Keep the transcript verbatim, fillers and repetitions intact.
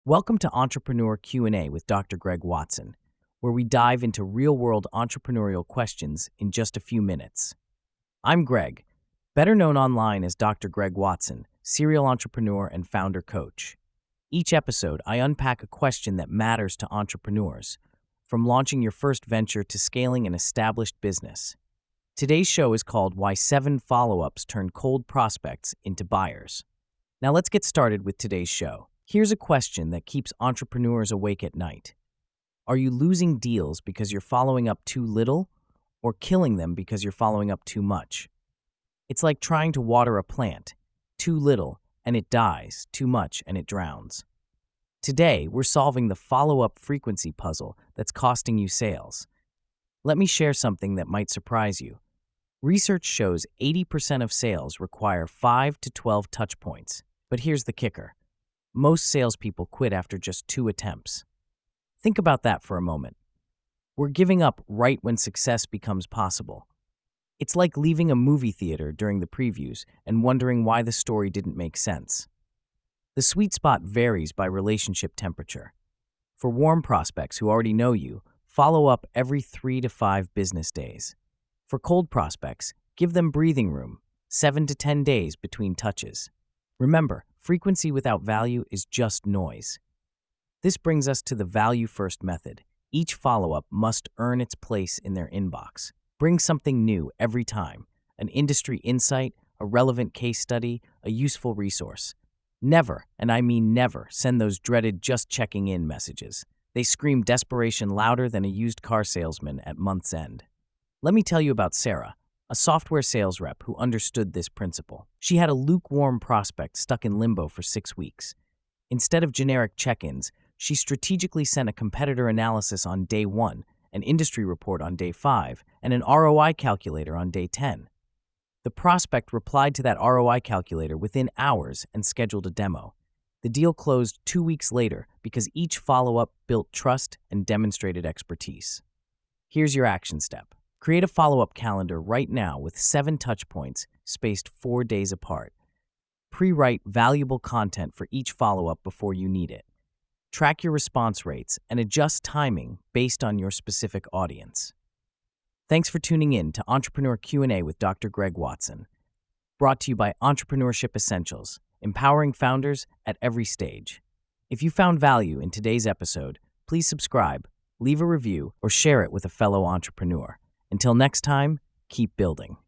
Welcome to Entrepreneur Q and A with Doctor Greg Watson, where we dive into real-world entrepreneurial questions in just a few minutes. I'm Greg, better known online as Doctor Greg Watson, serial entrepreneur and founder coach. Each episode, I unpack a question that matters to entrepreneurs, from launching your first venture to scaling an established business. Today's show is called Why Seven Follow-Ups Turn Cold Prospects into Buyers. Now let's get started with today's show. Here's a question that keeps entrepreneurs awake at night. Are you losing deals because you're following up too little, or killing them because you're following up too much? It's like trying to water a plant. Too little, and it dies. Too much, and it drowns. Today, we're solving the follow-up frequency puzzle that's costing you sales. Let me share something that might surprise you. Research shows eighty percent of sales require five to twelve touch points. But here's the kicker. Most salespeople quit after just two attempts. Think about that for a moment. We're giving up right when success becomes possible. It's like leaving a movie theater during the previews and wondering why the story didn't make sense. The sweet spot varies by relationship temperature. For warm prospects who already know you, follow up every three to five business days. For cold prospects, give them breathing room, seven to ten days between touches. Remember, frequency without value is just noise. This brings us to the value-first method. Each follow-up must earn its place in their inbox. Bring something new every time, an industry insight, a relevant case study, a useful resource. Never, and I mean never, send those dreaded just checking in messages. They scream desperation louder than a used car salesman at month's end. Let me tell you about Sarah, a software sales rep who understood this principle. She had a lukewarm prospect stuck in limbo for six weeks. Instead of generic check-ins, she strategically sent a competitor analysis on day one, an industry report on day five, and an R O I calculator on day ten. The prospect replied to that R O I calculator within hours and scheduled a demo. The deal closed two weeks later because each follow-up built trust and demonstrated expertise. Here's your action step. Create a follow-up calendar right now with seven touch points spaced four days apart. Pre-write valuable content for each follow-up before you need it. Track your response rates and adjust timing based on your specific audience. Thanks for tuning in to Entrepreneur Q and A with Doctor Greg Watson. Brought to you by Entrepreneurship Essentials, empowering founders at every stage. If you found value in today's episode, please subscribe, leave a review, or share it with a fellow entrepreneur. Until next time, keep building.